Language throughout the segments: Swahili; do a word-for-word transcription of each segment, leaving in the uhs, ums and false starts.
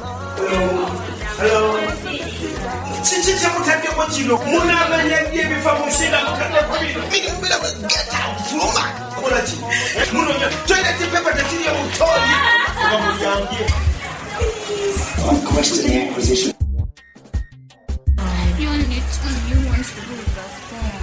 Hello. Chichi chamutake kwa chino. Muna mwenye bifa musila mkate kwa mino. Mimi mbele get out fuma. Kola chini. Muno ya toilet paper na chini ya mutoni. Kwa muyangie. One question the acquisition. You only need two new ones to do the phone.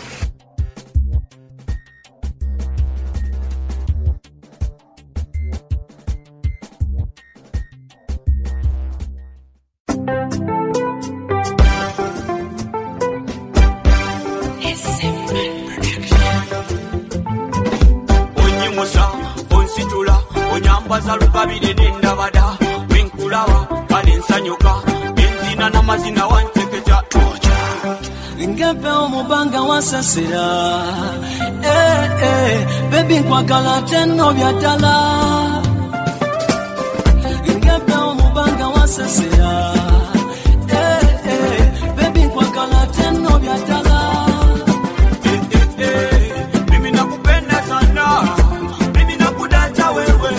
Onyambazalukabire nendabada winkulawa kale nsanyuka enzina n'amazina wantekeja Ngepe omubanga wasasira eh eh baby nkwagala teno byatala Ngepe omubanga wasasira eh eh baby nkwagala teno byatala eh eh eh mimi nakupenda sana mimi nakudata wewe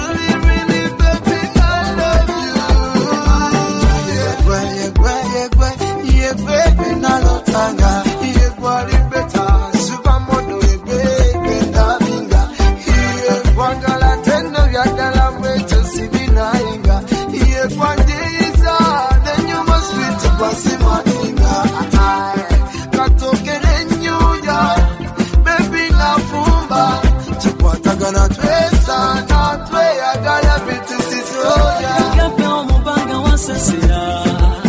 Tanga, iye kwali beta, supermodo ebe, ndavinga, iye kwangala tendo vya dala mwecho sibina inga, iye kwanjiza, nenyuma sweet kwa simatinga, katoke nenyuja, baby na fumba, tukwataga na twesa, na tweya gala bitu sitoya. Ngepe omubanga wasasira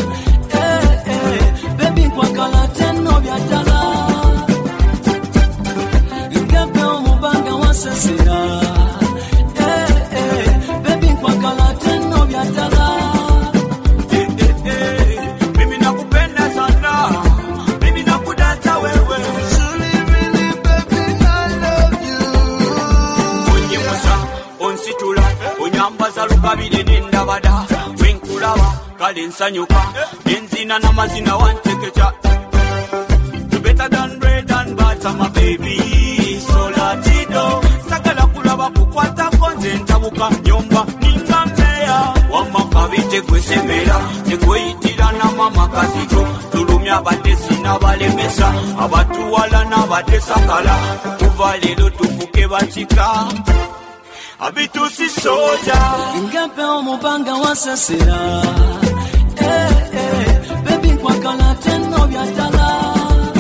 Ngepe omubanga wasasira eh eh baby nkwagala teno byatala eh eh eh mimi nakupenda sana mimi nakudata wewe really baby I love you onyemusa onsitula onyambazalukabire nendabada winkulawa kale nsanyuka enzina n'amazina wantekeja better than bread and butter, my baby. Solatido, sakala kulaba kukwata konze ntabuka nyomba ningambeya. Wamaka bite kwesemera, tekweitira na mama kazito. Tulumya abatesi n'abalemesa, abatuwala n'abatesakala. Kuva lero tufuke bakika, abitusi soja. Ngepe omubanga wasasira eh eh baby nkwagala teno byatala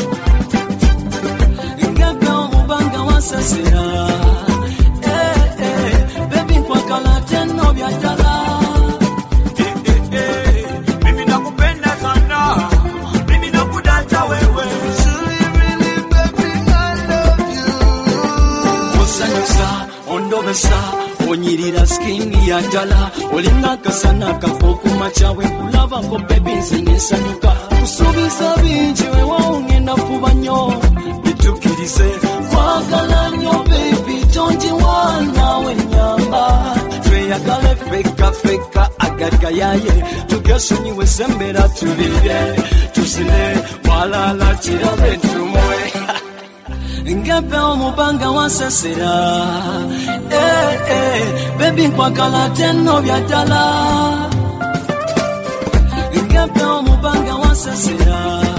Sasira eh eh baby nkwagala teno byatala eh eh eh mimi nakupenda sana mimi nakudata wewe really baby I love you Osanyusa ondobesa onyirira skin ya dala olinga kasana kafo kumachawe kulaba ko baby nsenyesanyuka kusubiza binji we waungenda kubanyo bitukirize kwagala nyo baby don't you wanna wenyamba tweyagale feka feka agaga yaye tugesonyiwe sembera tubire tusine walala kirabe tumwe Ngepe omubanga wasasira eh eh baby nkwagala teno byatala Ngepe omubanga wasasira